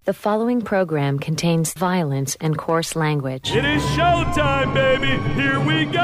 The following program contains violence and coarse language. It is showtime, baby! Here we go!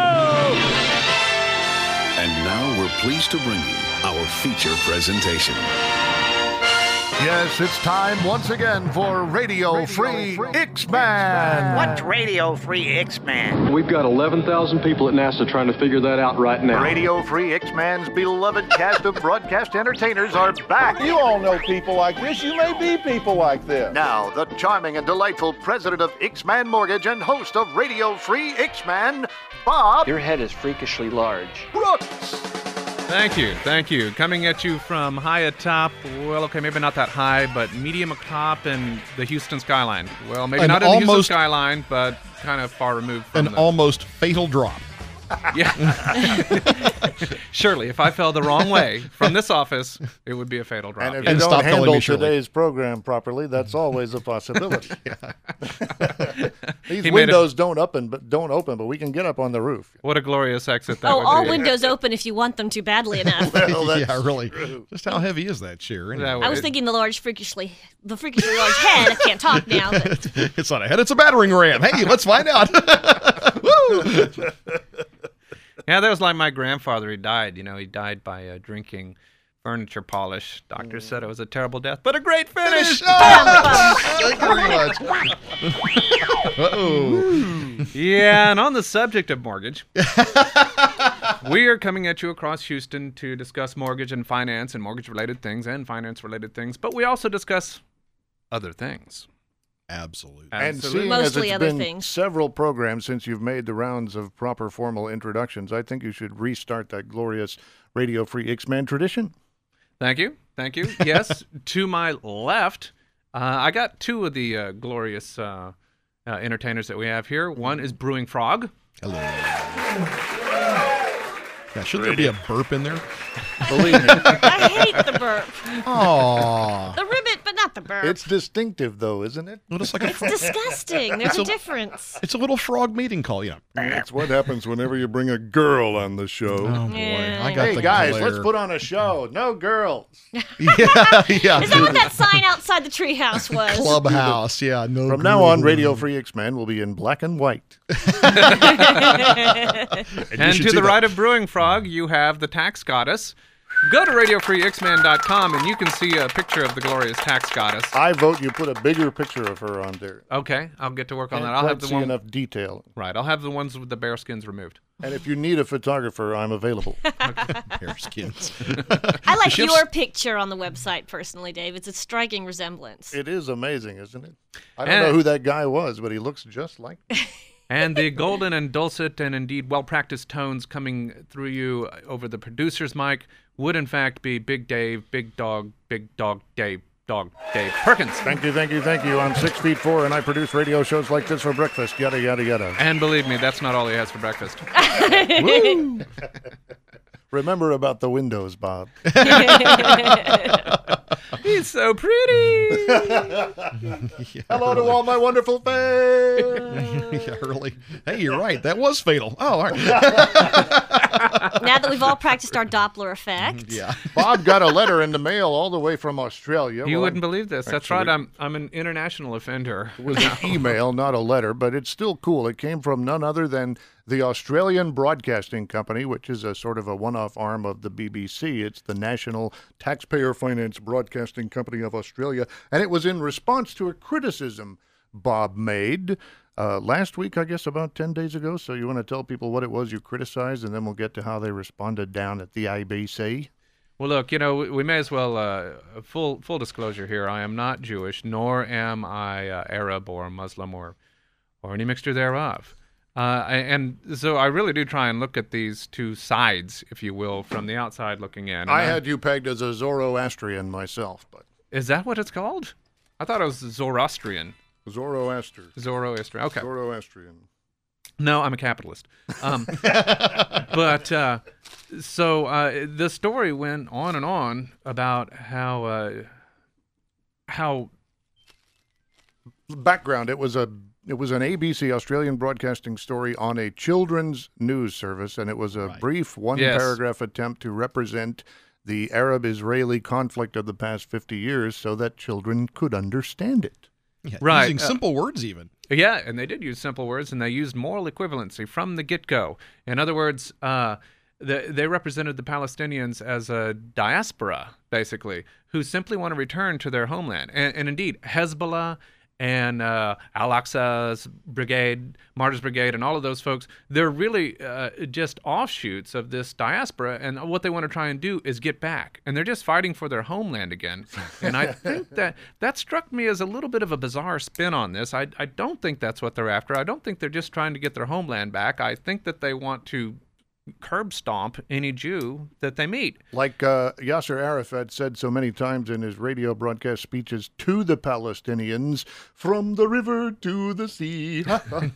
And now we're pleased to bring you our feature presentation. Yes, it's time once again for Radio Free X-Men. What's Radio Free X-Men? We've got 11,000 people at NASA trying to figure that out right now. Radio Free X-Men's beloved cast of broadcast entertainers are back. You all know people like this. You may be people like this. Now, the charming and delightful president of X-Man Mortgage and host of Radio Free X-Men, Bob Your head is freakishly large. Brooks. Thank you. Coming at you from high atop, well, okay, maybe not that high, but medium atop in the Houston skyline. Well, maybe not in the Houston skyline, but kind of far removed from an almost fatal drop. Yeah. Surely, if I fell the wrong way from this office, it would be a fatal drop. And if you don't handle today's program properly, that's always a possibility. These windows don't open, but we can get up on the roof. What a glorious exit that would be. All windows open if you want them to badly enough. Well, yeah, really. True. Just how heavy is that chair? I was thinking the freakishly large head. I can't talk now. But. It's not a head, it's a battering ram. Hey, let's find out. Woo! Yeah, that was like my grandfather. He died. He died by drinking furniture polish. Doctors said it was a terrible death, but a great finish. Thank you very much. Uh-oh. Yeah, and on the subject of mortgage, we are coming at you across Houston to discuss mortgage and finance and mortgage-related things and finance-related things, but we also discuss other things. Absolutely. And seeing Mostly as other it's been things. several programs since you've made the rounds of proper formal introductions, I think you should restart that glorious Radio Free X-Men tradition. Thank you. Yes, to my left, I got two of the glorious entertainers that we have here. One is Brewing Frog. Hello. Yeah, should there be a burp in there? Believe me. I hate the burp. Aww. The ribbit, but not the burp. It's distinctive, though, isn't it? Well, it's like a disgusting. There's a difference. It's a little frog meeting call, That's what happens whenever you bring a girl on the show. Oh, boy. Yeah. I got Hey, the guys, glare. let's put on a show. No girls. Yeah. Is that what that sign outside the treehouse was? Clubhouse, yeah. No. From now on, Radio Free X-Men will be in black and white. And to the right of Brewing Frog, you have the Tax Goddess. Go to RadioFreeXman.com and you can see a picture of the glorious Tax Goddess. I vote you put a bigger picture of her on there. Okay, I'll get to work on that. I'll have the enough detail. Right, I'll have the ones with the bear skins removed. And if you need a photographer, I'm available. Bear skins. I like your picture on the website personally, Dave. It's a striking resemblance. It is amazing, isn't it? I don't know who that guy was, but he looks just like me. And the golden and dulcet and indeed well-practiced tones coming through you over the producer's mic would in fact be Big Dave, Big Dog Dave Perkins. Thank you. I'm 6'4" and I produce radio shows like this for breakfast, yada, yada, yada. And believe me, that's not all he has for breakfast. Woo! Remember about the windows, Bob. He's so pretty. Hello to all my wonderful fans. Yeah, really. Hey, you're right. That was fatal. Oh, all right. Now that we've all practiced our Doppler effect. Yeah. Bob got a letter in the mail all the way from Australia. You wouldn't believe this. That's right. I'm an international offender. It was an email, not a letter, but it's still cool. It came from none other than the Australian Broadcasting Company, which is a sort of a one-off arm of the BBC. It's the National Taxpayer Finance Broadcasting Company of Australia, and it was in response to a criticism Bob made last week, I guess about 10 days ago. So you want to tell people what it was you criticized, and then we'll get to how they responded down at the ABC? Well, look, we may as well, full disclosure here, I am not Jewish, nor am I Arab or Muslim or any mixture thereof. And so I really do try and look at these two sides, if you will, from the outside looking in. I had you pegged as a Zoroastrian myself, but... Is that what it's called? I thought it was Zoroastrian. Zoroaster. Zoroastrian, okay. Zoroastrian. No, I'm a capitalist. But the story went on and on about how background. It was an ABC Australian Broadcasting story on a children's news service, and it was a brief one-paragraph attempt to represent the Arab-Israeli conflict of the past 50 years so that children could understand it. Yeah, Right. Using simple words even. Yeah, and they did use simple words, and they used moral equivalency from the get-go. In other words, they represented the Palestinians as a diaspora, basically, who simply want to return to their homeland. And indeed, Hezbollah and Al-Aqsa's brigade, Martyrs Brigade, and all of those folks, they're really just offshoots of this diaspora, and what they want to try and do is get back. And they're just fighting for their homeland again. And I think that struck me as a little bit of a bizarre spin on this. I don't think that's what they're after. I don't think they're just trying to get their homeland back. I think that they want to curb stomp any Jew that they meet. Like Yasser Arafat said so many times in his radio broadcast speeches to the Palestinians, from the river to the sea,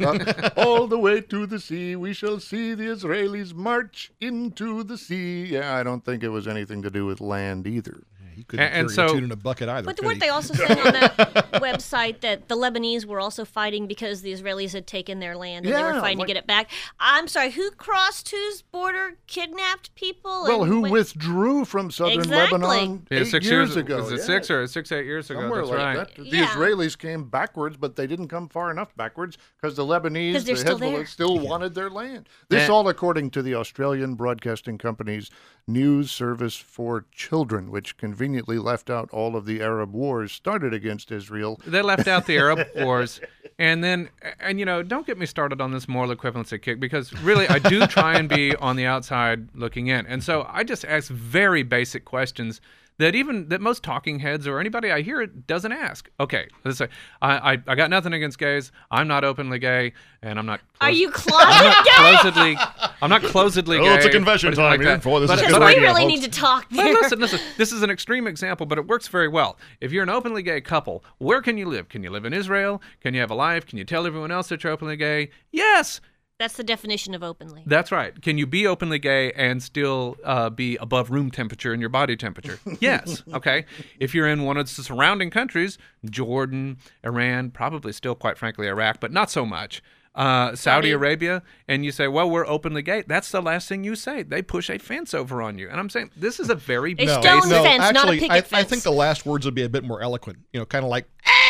all the way to the sea, we shall see the Israelis march into the sea. Yeah, I don't think it was anything to do with land either. He couldn't carry a tune in a bucket either. But weren't they also saying on that website that the Lebanese were also fighting because the Israelis had taken their land and they were fighting to get it back? I'm sorry, who crossed whose border, kidnapped people? Well, who withdrew from southern Lebanon 8 years ago? Was it 6 or 8 years ago? Somewhere That's like right. that. The Israelis came backwards, but they didn't come far enough backwards because the Lebanese, the Hezbollah, still wanted their land. This all according to the Australian Broadcasting Company's News Service for Children, which conveniently left out all of the Arab wars started against Israel. They left out the Arab wars. And don't get me started on this moral equivalency kick, because really I do try and be on the outside looking in. And so I just ask very basic questions that most talking heads or anybody I hear it doesn't ask. Okay, let's say I got nothing against gays. I'm not openly gay, and I'm not. Are you closeted gay? I'm not closedly gay. Oh, it's a confession time. Like because we really need to talk. But listen. This is an extreme example, but it works very well. If you're an openly gay couple, where can you live? Can you live in Israel? Can you have a life? Can you tell everyone else that you're openly gay? Yes. That's the definition of openly. That's right. Can you be openly gay and still be above room temperature in your body temperature? Yes. Okay. If you're in one of the surrounding countries, Jordan, Iran, probably still, quite frankly, Iraq, but not so much, Saudi Arabia, and you say, well, we're openly gay, that's the last thing you say. They push a fence over on you. And I'm saying this is a very stone fence, actually, not a picket fence. I think the last words would be a bit more eloquent. Kind of like,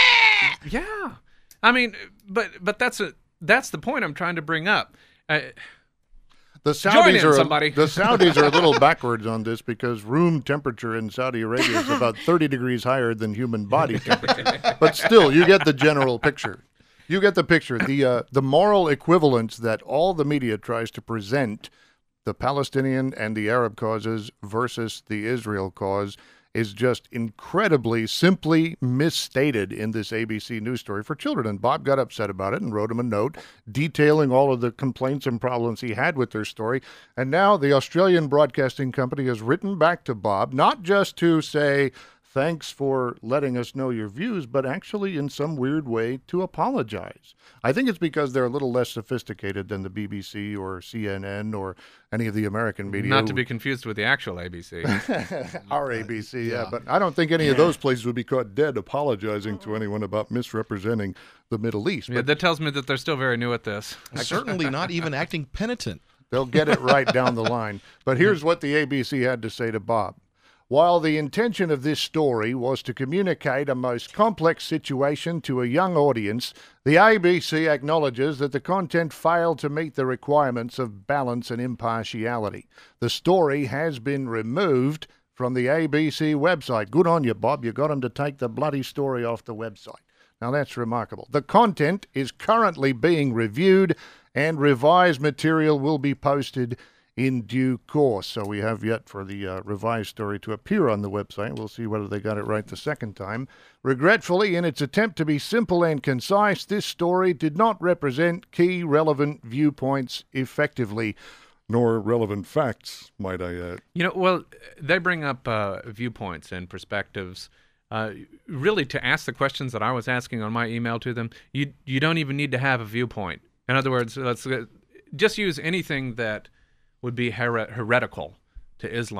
Yeah. I mean, but that's the point I'm trying to bring up. The Saudis the Saudis are a little backwards on this because room temperature in Saudi Arabia is about 30 degrees higher than human body temperature. But still, you get the general picture. You get the picture. The moral equivalence that all the media tries to present, the Palestinian and the Arab causes versus the Israel cause, is just incredibly simply misstated in this ABC News story for children. And Bob got upset about it and wrote him a note detailing all of the complaints and problems he had with their story. And now the Australian Broadcasting Company has written back to Bob, not just to say, thanks for letting us know your views, but actually in some weird way to apologize. I think it's because they're a little less sophisticated than the BBC or CNN or any of the American media. Not to be confused with the actual ABC. Our ABC, yeah. But I don't think any of those places would be caught dead apologizing to anyone about misrepresenting the Middle East. But that tells me that they're still very new at this. Certainly not even acting penitent. They'll get it right down the line. But here's what the ABC had to say to Bob. While the intention of this story was to communicate a most complex situation to a young audience, the ABC acknowledges that the content failed to meet the requirements of balance and impartiality. The story has been removed from the ABC website. Good on you, Bob. You got them to take the bloody story off the website. Now, that's remarkable. The content is currently being reviewed, and revised material will be posted in due course. So we have yet for the revised story to appear on the website. We'll see whether they got it right the second time. Regretfully, in its attempt to be simple and concise, this story did not represent key relevant viewpoints effectively, nor relevant facts, might I add. Well, they bring up viewpoints and perspectives. Really, to ask the questions that I was asking on my email to them, you don't even need to have a viewpoint. In other words, let's just use anything that would be heretical to Islam,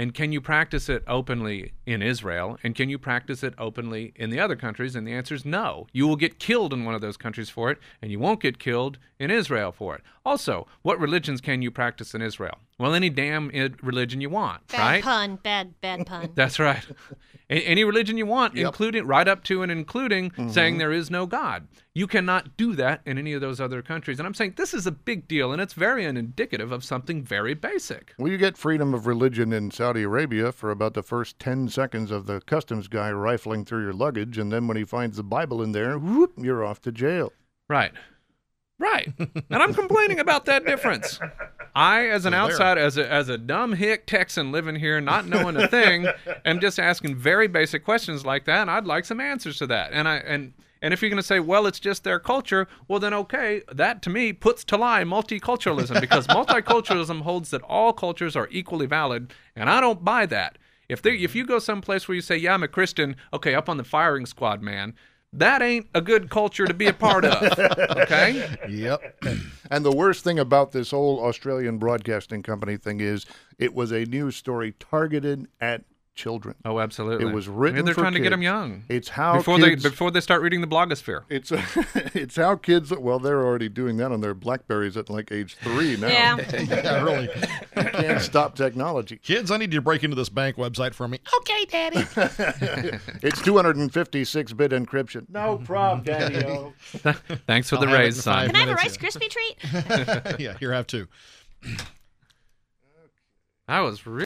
And can you practice it openly in Israel? And can you practice it openly in the other countries? And the answer is no. You will get killed in one of those countries for it, and you won't get killed in Israel for it. Also, what religions can you practice in Israel? Well, any damn religion you want, right? Bad pun. That's right. Any religion you want, including right up to and including saying there is no God. You cannot do that in any of those other countries. And I'm saying this is a big deal, and it's very indicative of something very basic. Well, you get freedom of religion in Saudi Arabia for about the first 10 seconds of the customs guy rifling through your luggage, and then when he finds the Bible in there, whoop, you're off to jail. Right. And I'm complaining about that difference. I, as an outsider, as a dumb hick Texan living here, not knowing a thing, am just asking very basic questions like that, and I'd like some answers to that. And if you're going to say, well, it's just their culture, well, then okay, that to me puts to lie multiculturalism, because multiculturalism holds that all cultures are equally valid, and I don't buy that. If you go someplace where you say, yeah, I'm a Christian, okay, up on the firing squad, man, that ain't a good culture to be a part of, okay? Yep. And the worst thing about this whole Australian Broadcasting Company thing is it was a news story targeted at children. Oh, absolutely. It was written they're for trying kids. to get them young. It's how before they start reading the blogosphere. It's how kids. Well, they're already doing that on their Blackberries at like age 3 now. Yeah, really. You can't stop technology. Kids, I need you to break into this bank website for me. Okay, Daddy. It's 256-bit encryption. No problem, Daddy-o. Thanks for the raise, son. Can I have a Rice Krispie treat? Yeah, here, have two. I was really